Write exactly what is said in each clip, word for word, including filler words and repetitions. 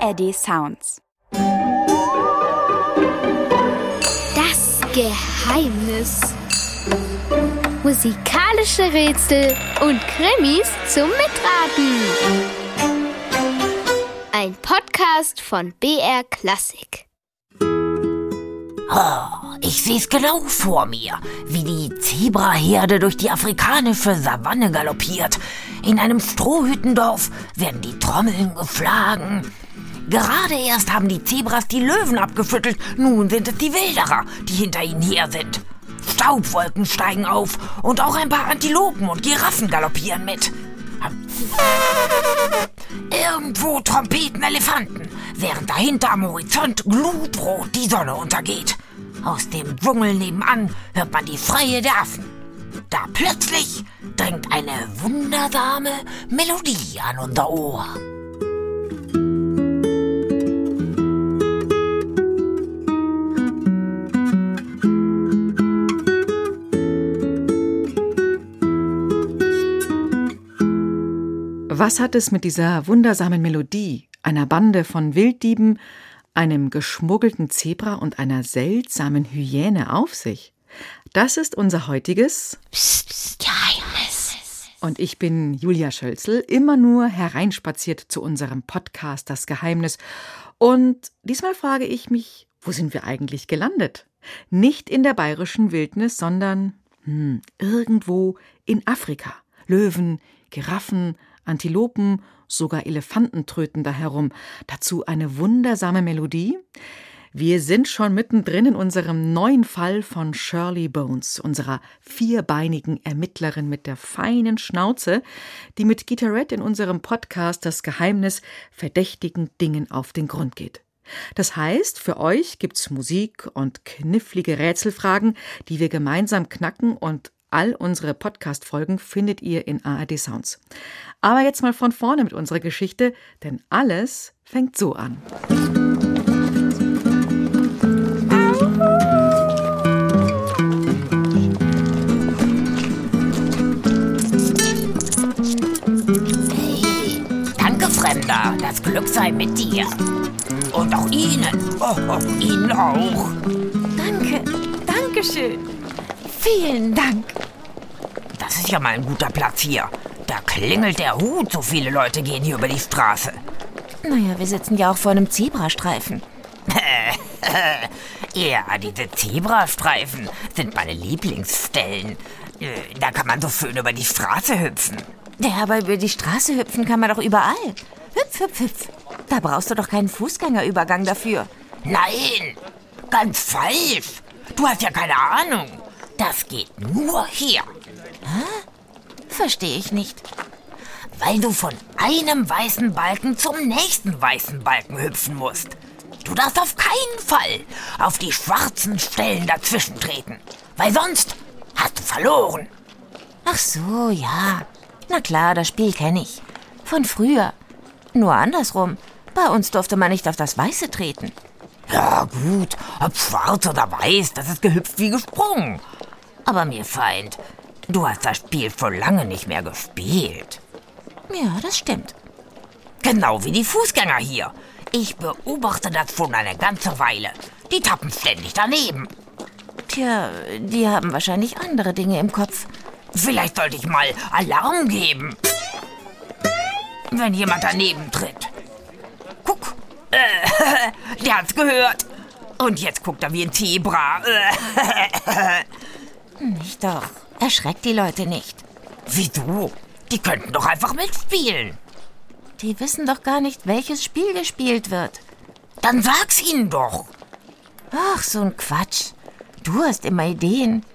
R D Sounds. Das Geheimnis. Musikalische Rätsel und Krimis zum Mitraten. Ein Podcast von B R Klassik. Oh, ich seh's genau vor mir, wie die Zebraherde durch die afrikanische Savanne galoppiert. In einem Strohhüttendorf werden die Trommeln geschlagen. Gerade erst haben die Zebras die Löwen abgeschüttelt, nun sind es die Wilderer, die hinter ihnen her sind. Staubwolken steigen auf und auch ein paar Antilopen und Giraffen galoppieren mit. Irgendwo trompeten Elefanten, während dahinter am Horizont glutrot die Sonne untergeht. Aus dem Dschungel nebenan hört man die Schreie der Affen. Da plötzlich dringt eine wundersame Melodie an unser Ohr. Was hat es mit dieser wundersamen Melodie, einer Bande von Wilddieben, einem geschmuggelten Zebra und einer seltsamen Hyäne auf sich? Das ist unser heutiges Psst, psst, Geheimnis. Und ich bin Julia Schölzel, immer nur hereinspaziert zu unserem Podcast Das Geheimnis. Und diesmal frage ich mich, wo sind wir eigentlich gelandet? Nicht in der bayerischen Wildnis, sondern hm, irgendwo in Afrika. Löwen, Giraffen, Antilopen, sogar Elefanten tröten da herum. Dazu eine wundersame Melodie. Wir sind schon mittendrin in unserem neuen Fall von Shirley Bones, unserer vierbeinigen Ermittlerin mit der feinen Schnauze, die mit Gitarette in unserem Podcast Das Geheimnis verdächtigen Dingen auf den Grund geht. Das heißt, für euch gibt's Musik und knifflige Rätselfragen, die wir gemeinsam knacken, und all unsere Podcast-Folgen findet ihr in A R D Sounds. Aber jetzt mal von vorne mit unserer Geschichte, denn alles fängt so an. Hey, danke, Fremder. Das Glück sei mit dir. Und auch Ihnen. Oh, oh, Ihnen auch. Danke, danke schön. Vielen Dank. Das ist ja mal ein guter Platz hier. Da klingelt der Hut, so viele Leute gehen hier über die Straße. Naja, wir sitzen ja auch vor einem Zebrastreifen. Ja, diese Zebrastreifen sind meine Lieblingsstellen. Da kann man so schön über die Straße hüpfen. Ja, aber über die Straße hüpfen kann man doch überall. Hüpf, hüpf, hüpf. Da brauchst du doch keinen Fußgängerübergang dafür. Nein, ganz falsch. Du hast ja keine Ahnung. Das geht nur hier. Hä? Verstehe ich nicht. Weil du von einem weißen Balken zum nächsten weißen Balken hüpfen musst. Du darfst auf keinen Fall auf die schwarzen Stellen dazwischen treten. Weil sonst hast du verloren. Ach so, ja. Na klar, das Spiel kenne ich. Von früher. Nur andersrum. Bei uns durfte man nicht auf das Weiße treten. Ja gut, ob schwarz oder weiß, das ist gehüpft wie gesprungen. Aber mir Feind, du hast das Spiel schon lange nicht mehr gespielt. Ja, das stimmt. Genau wie die Fußgänger hier. Ich beobachte das schon eine ganze Weile. Die tappen ständig daneben. Tja, die haben wahrscheinlich andere Dinge im Kopf. Vielleicht sollte ich mal Alarm geben, wenn jemand daneben tritt. Guck, äh, der hat's gehört. Und jetzt guckt er wie ein Zebra. Nicht doch. Erschreckt die Leute nicht. Wieso? Die könnten doch einfach mitspielen. Die wissen doch gar nicht, welches Spiel gespielt wird. Dann sag's ihnen doch. Ach, so ein Quatsch. Du hast immer Ideen.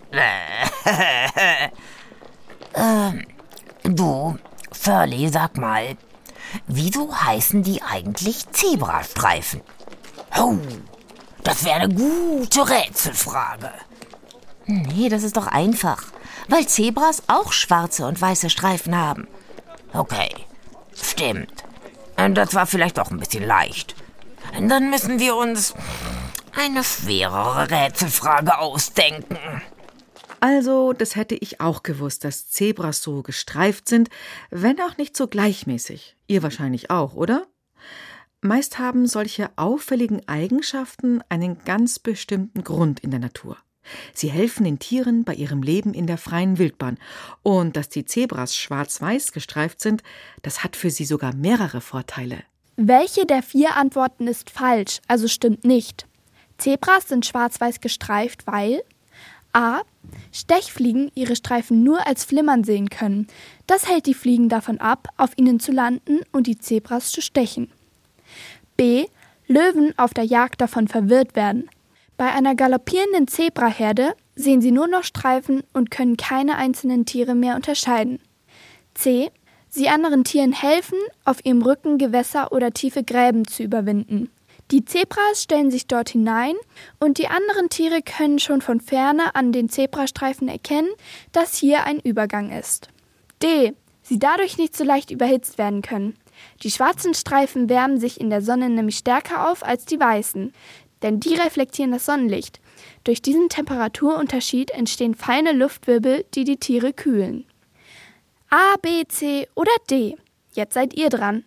ähm, du, Shirley, sag mal, wieso heißen die eigentlich Zebrastreifen? Oh, das wäre eine gute Rätselfrage. Nee, das ist doch einfach. Weil Zebras auch schwarze und weiße Streifen haben. Okay, stimmt. Das war vielleicht doch ein bisschen leicht. Dann müssen wir uns eine schwerere Rätselfrage ausdenken. Also, das hätte ich auch gewusst, dass Zebras so gestreift sind, wenn auch nicht so gleichmäßig. Ihr wahrscheinlich auch, oder? Meist haben solche auffälligen Eigenschaften einen ganz bestimmten Grund in der Natur. Sie helfen den Tieren bei ihrem Leben in der freien Wildbahn. Und dass die Zebras schwarz-weiß gestreift sind, das hat für sie sogar mehrere Vorteile. Welche der vier Antworten ist falsch, also stimmt nicht? Zebras sind schwarz-weiß gestreift, weil a. Stechfliegen ihre Streifen nur als Flimmern sehen können. Das hält die Fliegen davon ab, auf ihnen zu landen und die Zebras zu stechen. B. Löwen auf der Jagd davon verwirrt werden. Bei einer galoppierenden Zebraherde sehen sie nur noch Streifen und können keine einzelnen Tiere mehr unterscheiden. C. Sie anderen Tieren helfen, auf ihrem Rücken Gewässer oder tiefe Gräben zu überwinden. Die Zebras stellen sich dort hinein und die anderen Tiere können schon von Ferne an den Zebrastreifen erkennen, dass hier ein Übergang ist. D. Sie dadurch nicht so leicht überhitzt werden können. Die schwarzen Streifen wärmen sich in der Sonne nämlich stärker auf als die weißen, denn die reflektieren das Sonnenlicht. Durch diesen Temperaturunterschied entstehen feine Luftwirbel, die die Tiere kühlen. A, B, C oder D? Jetzt seid ihr dran.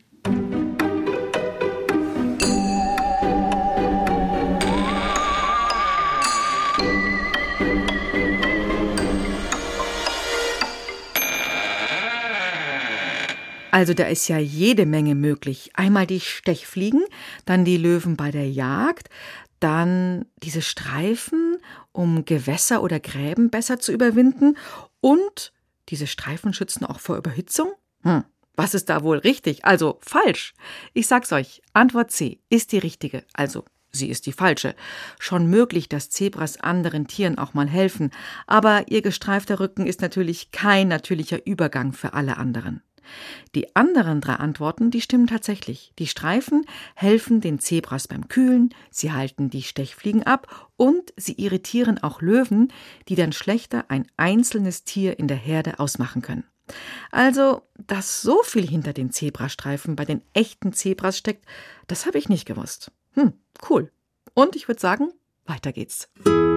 Also da ist ja jede Menge möglich. Einmal die Stechfliegen, dann die Löwen bei der Jagd, dann diese Streifen, um Gewässer oder Gräben besser zu überwinden, und diese Streifen schützen auch vor Überhitzung? Hm, was ist da wohl richtig? Also falsch. Ich sag's euch, Antwort C ist die richtige, also sie ist die falsche. Schon möglich, dass Zebras anderen Tieren auch mal helfen, aber ihr gestreifter Rücken ist natürlich kein natürlicher Übergang für alle anderen. Die anderen drei Antworten, die stimmen tatsächlich. Die Streifen helfen den Zebras beim Kühlen, sie halten die Stechfliegen ab und sie irritieren auch Löwen, die dann schlechter ein einzelnes Tier in der Herde ausmachen können. Also, dass so viel hinter den Zebrastreifen bei den echten Zebras steckt, das habe ich nicht gewusst. Hm, cool. Und ich würde sagen, weiter geht's.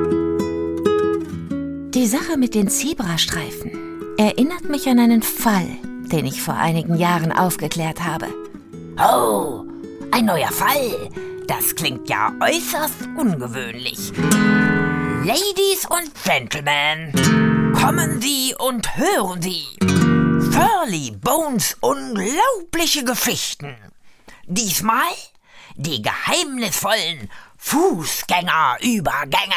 Die Sache mit den Zebrastreifen erinnert mich an einen Fall, den ich vor einigen Jahren aufgeklärt habe. Oh, ein neuer Fall. Das klingt ja äußerst ungewöhnlich. Ladies und Gentlemen, kommen Sie und hören Sie Furly Bones unglaubliche Geschichten. Diesmal die geheimnisvollen Fußgängerübergänge.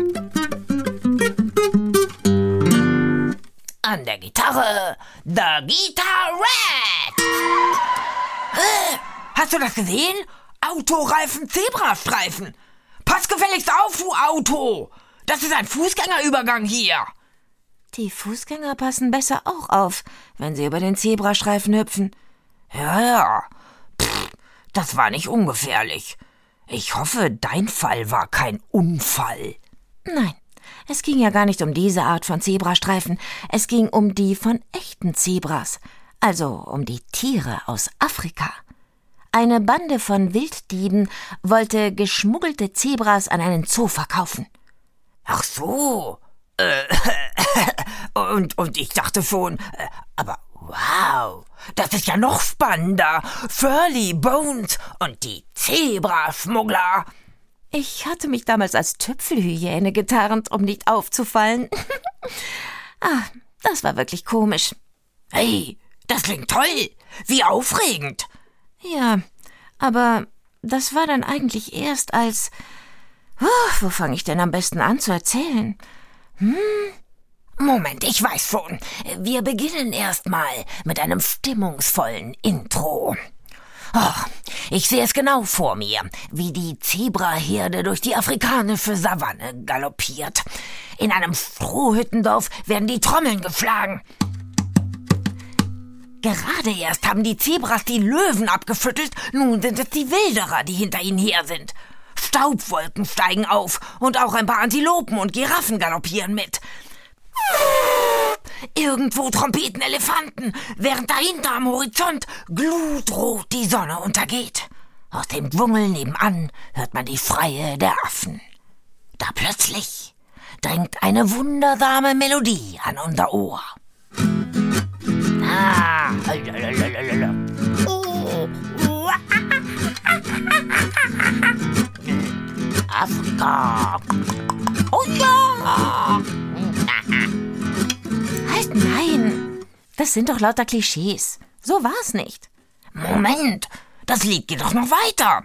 An der Gitarre, The Guitarette. Äh, hast du das gesehen? Autoreifen, Zebrastreifen. Pass gefälligst auf, du Auto. Das ist ein Fußgängerübergang hier. Die Fußgänger passen besser auch auf, wenn sie über den Zebrastreifen hüpfen. Ja, ja. Pff, das war nicht ungefährlich. Ich hoffe, dein Fall war kein Unfall. Nein. Es ging ja gar nicht um diese Art von Zebrastreifen, es ging um die von echten Zebras, also um die Tiere aus Afrika. Eine Bande von Wilddieben wollte geschmuggelte Zebras an einen Zoo verkaufen. Ach so, äh, und, und ich dachte schon, äh, aber wow, das ist ja noch spannender, Furly Bones und die Zebraschmuggler. Ich hatte mich damals als Tüpfelhyäne getarnt, um nicht aufzufallen. Ah, das war wirklich komisch. Hey, das klingt toll. Wie aufregend. Ja, aber das war dann eigentlich erst als... Oh, wo fange ich denn am besten an zu erzählen? Hm? Moment, ich weiß schon. Wir beginnen erstmal mit einem stimmungsvollen Intro. Oh, ich sehe es genau vor mir, wie die Zebraherde durch die afrikanische Savanne galoppiert. In einem Strohhüttendorf werden die Trommeln geschlagen. Gerade erst haben die Zebras die Löwen abgeschüttelt, nun sind es die Wilderer, die hinter ihnen her sind. Staubwolken steigen auf und auch ein paar Antilopen und Giraffen galoppieren mit. Irgendwo trompeten Elefanten, während dahinter am Horizont glutrot die Sonne untergeht. Aus dem Dschungel nebenan hört man die Schreie der Affen. Da plötzlich dringt eine wundersame Melodie an unser Ohr. Ah. Das sind doch lauter Klischees. So war's nicht. Moment, das Lied geht doch noch weiter.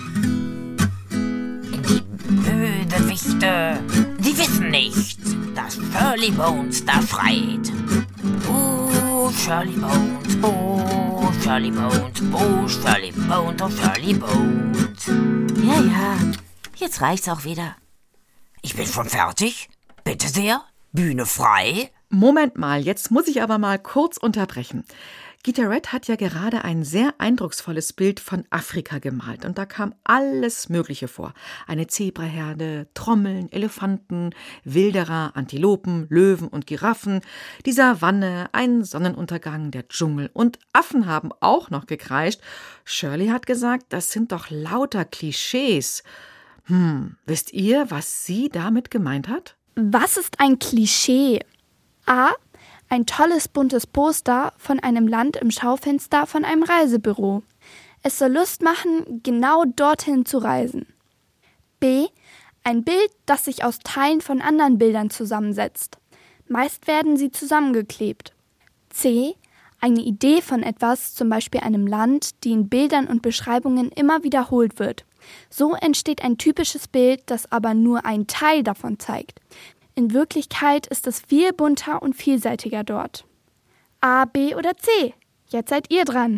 Die Bösewichte, sie wissen nicht, dass Shirley Bones da schreit. Oh, Shirley Bones, oh, Shirley Bones, oh, Shirley Bones, oh, Shirley Bones. Ja, ja, jetzt reicht's auch wieder. Ich bin schon fertig. Bitte sehr, Bühne frei. Moment mal, jetzt muss ich aber mal kurz unterbrechen. Gita Red hat ja gerade ein sehr eindrucksvolles Bild von Afrika gemalt und da kam alles Mögliche vor. Eine Zebraherde, Trommeln, Elefanten, Wilderer, Antilopen, Löwen und Giraffen, die Savanne, ein Sonnenuntergang, der Dschungel und Affen haben auch noch gekreischt. Shirley hat gesagt, das sind doch lauter Klischees. Hm, wisst ihr, was sie damit gemeint hat? Was ist ein Klischee? A. Ein tolles buntes Poster von einem Land im Schaufenster von einem Reisebüro. Es soll Lust machen, genau dorthin zu reisen. B. Ein Bild, das sich aus Teilen von anderen Bildern zusammensetzt. Meist werden sie zusammengeklebt. C. Eine Idee von etwas, zum Beispiel einem Land, die in Bildern und Beschreibungen immer wiederholt wird. So entsteht ein typisches Bild, das aber nur einen Teil davon zeigt. In Wirklichkeit ist es viel bunter und vielseitiger dort. A, B oder C? Jetzt seid ihr dran.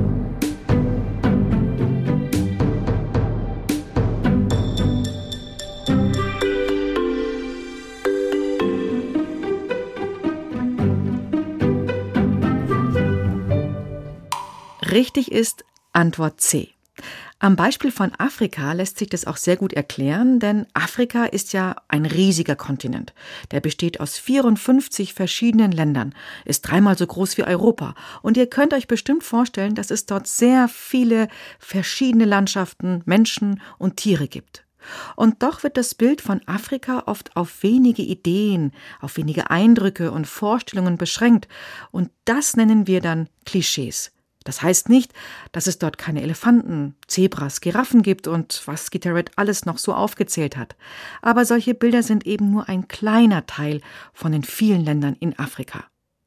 Richtig ist Antwort C. Am Beispiel von Afrika lässt sich das auch sehr gut erklären, denn Afrika ist ja ein riesiger Kontinent. Der besteht aus vierundfünfzig verschiedenen Ländern, ist dreimal so groß wie Europa. Und ihr könnt euch bestimmt vorstellen, dass es dort sehr viele verschiedene Landschaften, Menschen und Tiere gibt. Und doch wird das Bild von Afrika oft auf wenige Ideen, auf wenige Eindrücke und Vorstellungen beschränkt. Und das nennen wir dann Klischees. Das heißt nicht, dass es dort keine Elefanten, Zebras, Giraffen gibt und was Gita Red alles noch so aufgezählt hat. Aber solche Bilder sind eben nur ein kleiner Teil von den vielen Ländern in Afrika.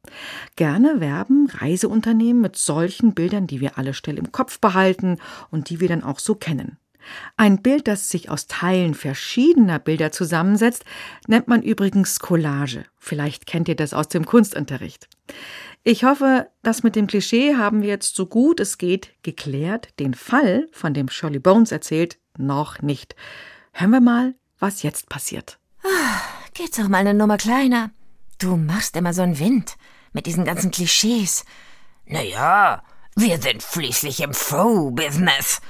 Gerne werben Reiseunternehmen mit solchen Bildern, die wir alle schnell im Kopf behalten und die wir dann auch so kennen. Ein Bild, das sich aus Teilen verschiedener Bilder zusammensetzt, nennt man übrigens Collage. Vielleicht kennt ihr das aus dem Kunstunterricht. Ich hoffe, das mit dem Klischee haben wir jetzt so gut es geht geklärt. Den Fall, von dem Shirley Bones erzählt, noch nicht. Hören wir mal, was jetzt passiert. Ah, geht's doch mal eine Nummer kleiner. Du machst immer so einen Wind mit diesen ganzen Klischees. Naja, wir sind schließlich im Show-Business.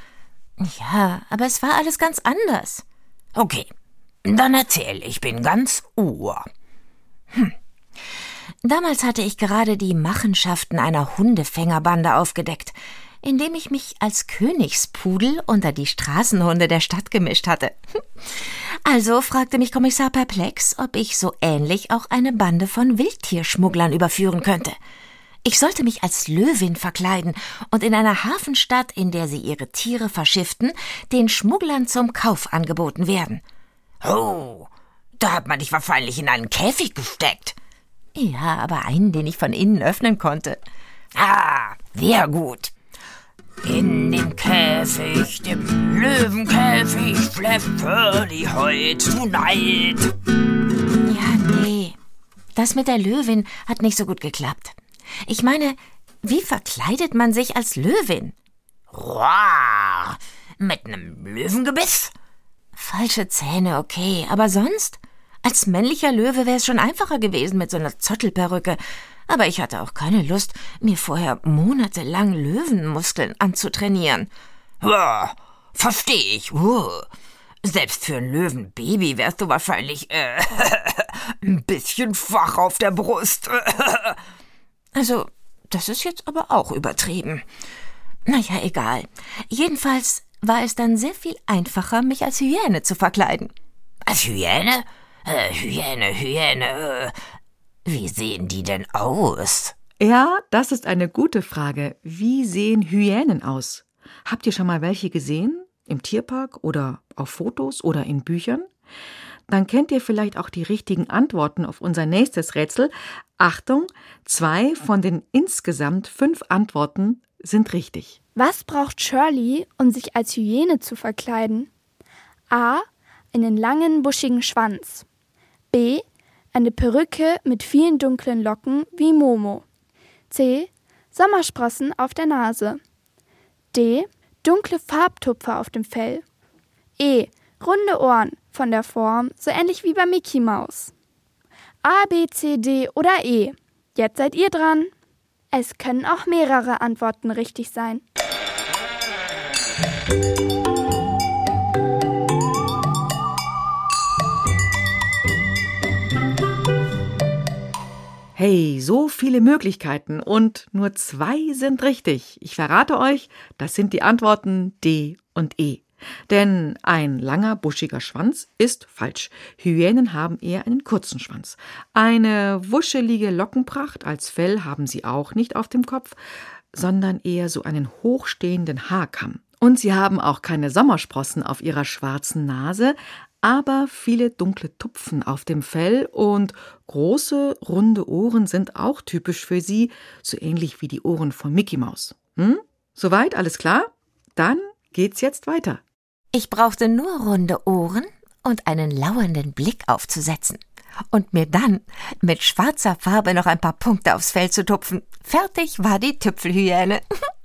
Ja, aber es war alles ganz anders. Okay, dann erzähl, ich bin ganz Ohr. Hm. Damals hatte ich gerade die Machenschaften einer Hundefängerbande aufgedeckt, indem ich mich als Königspudel unter die Straßenhunde der Stadt gemischt hatte. Also fragte mich Kommissar Perplex, ob ich so ähnlich auch eine Bande von Wildtierschmugglern überführen könnte. Ich sollte mich als Löwin verkleiden und in einer Hafenstadt, in der sie ihre Tiere verschifften, den Schmugglern zum Kauf angeboten werden. Oh, da hat man dich wahrscheinlich in einen Käfig gesteckt. Ja, aber einen, den ich von innen öffnen konnte. Ah, sehr gut. In dem Käfig, dem Löwenkäfig, schläft Shirley heute tonight. Ja, nee. Das mit der Löwin hat nicht so gut geklappt. Ich meine, wie verkleidet man sich als Löwin? Roar, mit einem Löwengebiss? Falsche Zähne, okay, aber sonst? Als männlicher Löwe wäre es schon einfacher gewesen mit so einer Zottelperücke. Aber ich hatte auch keine Lust, mir vorher monatelang Löwenmuskeln anzutrainieren. Ja, verstehe ich. Uh, selbst für ein Löwenbaby wärst du wahrscheinlich äh, ein bisschen schwach auf der Brust. Also, das ist jetzt aber auch übertrieben. Naja, egal. Jedenfalls war es dann sehr viel einfacher, mich als Hyäne zu verkleiden. Als Hyäne? Äh, Hyäne, Hyäne, äh, wie sehen die denn aus? Ja, das ist eine gute Frage. Wie sehen Hyänen aus? Habt ihr schon mal welche gesehen? Im Tierpark oder auf Fotos oder in Büchern? dann kennt ihr vielleicht auch die richtigen Antworten auf unser nächstes Rätsel. Achtung, zwei von den insgesamt fünf Antworten sind richtig. Was braucht Shirley, um sich als Hyäne zu verkleiden? A. Einen langen, buschigen Schwanz. B. Eine Perücke mit vielen dunklen Locken wie Momo. C. Sommersprossen auf der Nase. D. Dunkle Farbtupfer auf dem Fell. E. Runde Ohren von der Form, so ähnlich wie bei Mickey Maus. A, B, C, D oder E. Jetzt seid ihr dran. Es können auch mehrere Antworten richtig sein. Hey, so viele Möglichkeiten und nur zwei sind richtig. Ich verrate euch, das sind die Antworten D und E. Denn ein langer, buschiger Schwanz ist falsch. Hyänen haben eher einen kurzen Schwanz. Eine wuschelige Lockenpracht als Fell haben sie auch nicht auf dem Kopf, sondern eher so einen hochstehenden Haarkamm. Und sie haben auch keine Sommersprossen auf ihrer schwarzen Nase, aber viele dunkle Tupfen auf dem Fell und große, runde Ohren sind auch typisch für sie, so ähnlich wie die Ohren von Mickey Maus. Hm? Soweit, alles klar? Dann geht's jetzt weiter. Ich brauchte nur runde Ohren und einen lauernden Blick aufzusetzen und mir dann mit schwarzer Farbe noch ein paar Punkte aufs Fell zu tupfen. Fertig war die Tüpfelhyäne.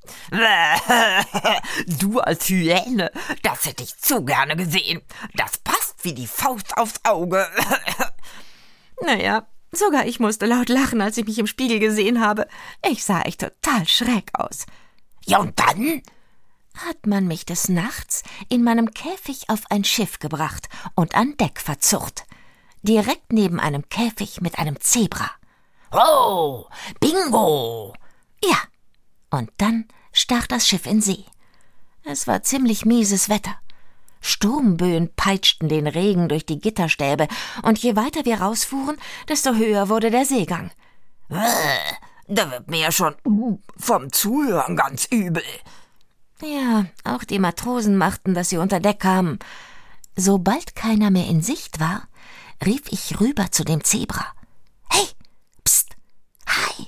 Du als Hyäne, das hätte ich zu gerne gesehen. Das passt wie die Faust aufs Auge. Naja, sogar ich musste laut lachen, als ich mich im Spiegel gesehen habe. Ich sah echt total schräg aus. Ja, und dann hat man mich des Nachts in meinem Käfig auf ein Schiff gebracht und an Deck verzurrt. Direkt neben einem Käfig mit einem Zebra. Oh, bingo! Ja, und dann stach das Schiff in See. Es war ziemlich mieses Wetter. Sturmböen peitschten den Regen durch die Gitterstäbe, und je weiter wir rausfuhren, desto höher wurde der Seegang. Da wird mir ja schon vom Zuhören ganz übel. Ja, auch die Matrosen machten, dass sie unter Deck kamen. Sobald keiner mehr in Sicht war, rief ich rüber zu dem Zebra. Hey, pst, hi,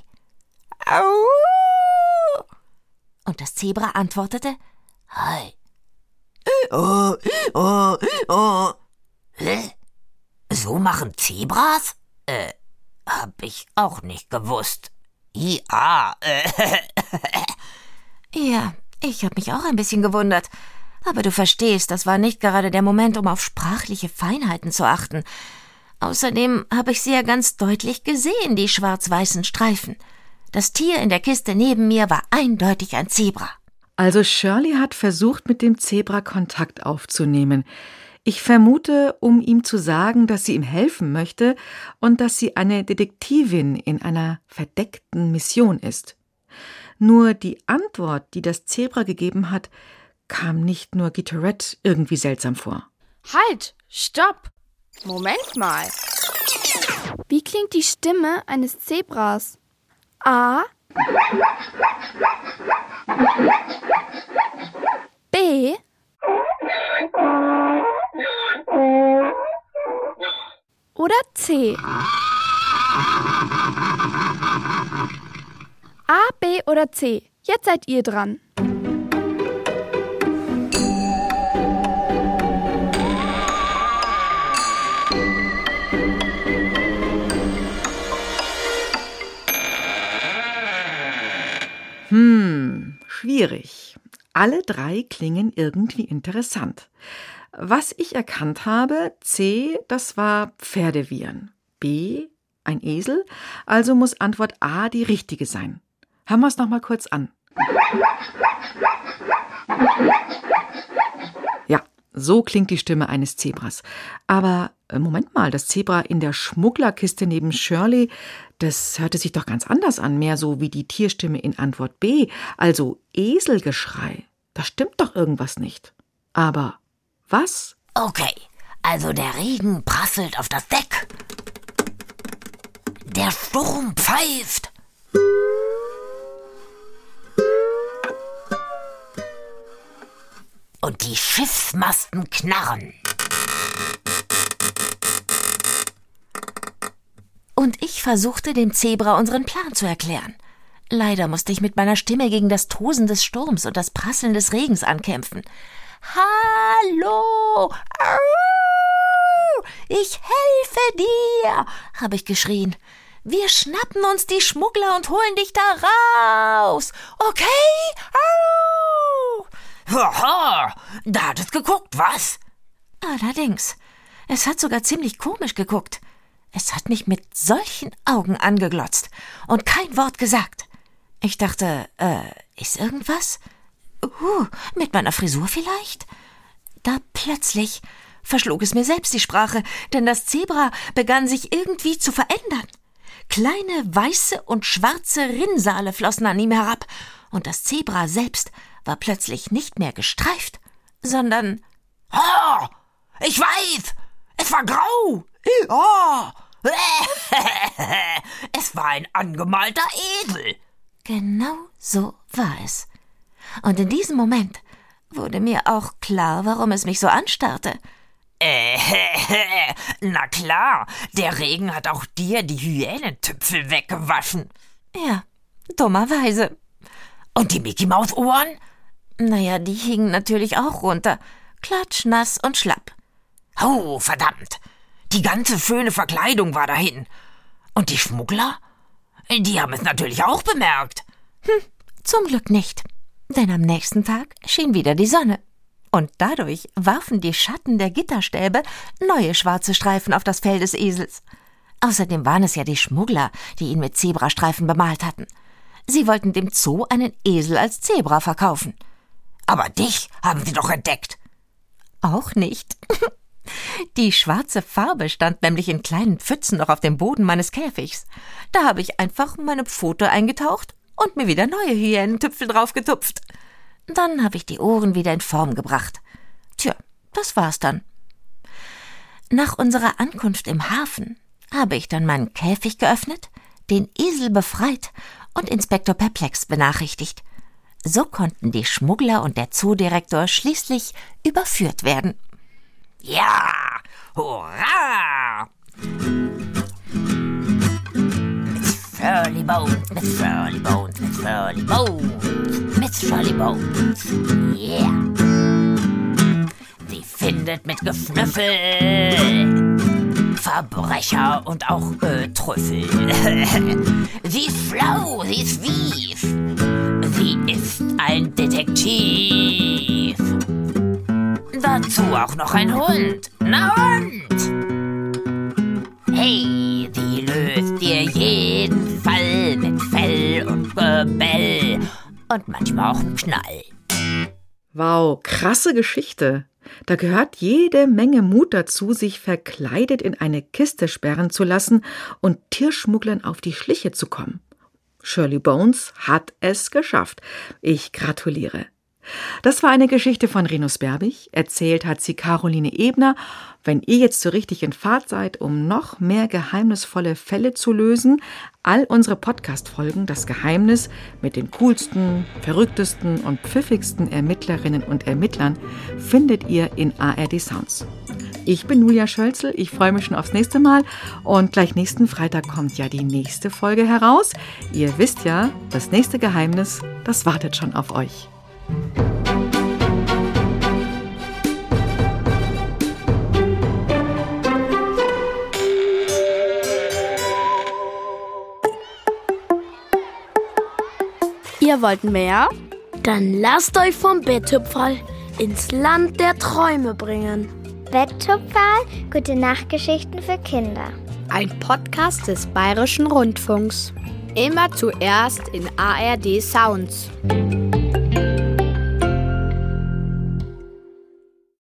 au! Und das Zebra antwortete, hi. Oh, oh, oh. Hä? So machen Zebras? Äh, hab ich auch nicht gewusst. Ja, äh. Ja, ich habe mich auch ein bisschen gewundert. Aber du verstehst, das war nicht gerade der Moment, um auf sprachliche Feinheiten zu achten. Außerdem habe ich sie ja ganz deutlich gesehen, die schwarz-weißen Streifen. Das Tier in der Kiste neben mir war eindeutig ein Zebra. Also Shirley hat versucht, mit dem Zebra Kontakt aufzunehmen. Ich vermute, um ihm zu sagen, dass sie ihm helfen möchte und dass sie eine Detektivin in einer verdeckten Mission ist. Nur die Antwort, die das Zebra gegeben hat, kam nicht nur Gitterette irgendwie seltsam vor. Halt! Stopp! Moment mal. Wie klingt die Stimme eines Zebras? A. B. Oder C. A, B oder C. Jetzt seid ihr dran. Hm, schwierig. Alle drei klingen irgendwie interessant. Was ich erkannt habe, C, das war Pferdewiehern. B, ein Esel, also muss Antwort A die richtige sein. Hören wir es noch mal kurz an. Ja, so klingt die Stimme eines Zebras. Aber äh, Moment mal, das Zebra in der Schmugglerkiste neben Shirley, das hörte sich doch ganz anders an, mehr so wie die Tierstimme in Antwort B, also Eselgeschrei. Da stimmt doch irgendwas nicht. Aber was? Okay, also der Regen prasselt auf das Deck. Der Sturm pfeift. Und die Schiffsmasten knarren. und ich versuchte dem Zebra unseren Plan zu erklären. Leider musste ich mit meiner Stimme gegen das Tosen des Sturms und das Prasseln des Regens ankämpfen. »Hallo! Au! Ich helfe dir!« habe ich geschrien. »Wir schnappen uns die Schmuggler und holen dich da raus! Okay? Au!« Haha, da hat es geguckt, was? Allerdings. Es hat sogar ziemlich komisch geguckt. Es hat mich mit solchen Augen angeglotzt und kein Wort gesagt. Ich dachte, äh, ist irgendwas? Uh, mit meiner Frisur vielleicht? Da plötzlich verschlug es mir selbst die Sprache, denn das Zebra begann sich irgendwie zu verändern. Kleine weiße und schwarze Rinnsale flossen an ihm herab, und das Zebra selbst war plötzlich nicht mehr gestreift, sondern... Oh, ich weiß! Es war grau! Oh. Es war ein angemalter Esel! Genau so war es. Und in diesem Moment wurde mir auch klar, warum es mich so anstarrte. Äh, na klar, der Regen hat auch dir die Hyänentüpfel weggewaschen. Ja, dummerweise. Und die Mickey-Maus-Ohren? Naja, die hingen natürlich auch runter. Klatschnass und schlapp. Oh, verdammt. Die ganze schöne Verkleidung war dahin. Und die Schmuggler? Die haben es natürlich auch bemerkt. Hm, zum Glück nicht. Denn am nächsten Tag schien wieder die Sonne. Und dadurch warfen die Schatten der Gitterstäbe neue schwarze Streifen auf das Fell des Esels. Außerdem waren es ja die Schmuggler, die ihn mit Zebrastreifen bemalt hatten. Sie wollten dem Zoo einen Esel als Zebra verkaufen. Aber dich haben sie doch entdeckt. Auch nicht. Die schwarze Farbe stand nämlich in kleinen Pfützen noch auf dem Boden meines Käfigs. Da habe ich einfach meine Pfote eingetaucht und mir wieder neue Hyänentüpfel draufgetupft. Dann habe ich die Ohren wieder in Form gebracht. Tja, das war's dann. Nach unserer Ankunft im Hafen habe ich dann meinen Käfig geöffnet, den Esel befreit und Inspektor Perplex benachrichtigt. So konnten die Schmuggler und der Zoodirektor schließlich überführt werden. Ja, hurra! Miss Shirley Bones, Miss Shirley Bones, Miss Shirley Bones, Miss Shirley Bones, yeah. Sie findet mit Geschnüffel Verbrecher und auch äh, Trüffel. Sie ist schlau, sie ist wief. Sie ist ein Detektiv. Dazu auch noch ein Hund. Na und? Hey, sie löst dir jeden Fall mit Fell und Gebell und manchmal auch einen Knall. Wow, krasse Geschichte. Da gehört jede Menge Mut dazu, sich verkleidet in eine Kiste sperren zu lassen und Tierschmugglern auf die Schliche zu kommen. Shirley Bones hat es geschafft. Ich gratuliere. Das war eine Geschichte von Renus Berbig. Erzählt hat sie Caroline Ebner. Wenn ihr jetzt so richtig in Fahrt seid, um noch mehr geheimnisvolle Fälle zu lösen, all unsere Podcast-Folgen Das Geheimnis mit den coolsten, verrücktesten und pfiffigsten Ermittlerinnen und Ermittlern findet ihr in A R D Sounds. Ich bin Julia Schölzel, ich freue mich schon aufs nächste Mal und gleich nächsten Freitag kommt ja die nächste Folge heraus. Ihr wisst ja, das nächste Geheimnis, das wartet schon auf euch. Ihr wollt mehr? Dann lasst euch vom Betthupferl ins Land der Träume bringen. Betthupferl, gute Nachtgeschichten für Kinder. Ein Podcast des Bayerischen Rundfunks. Immer zuerst in A R D Sounds.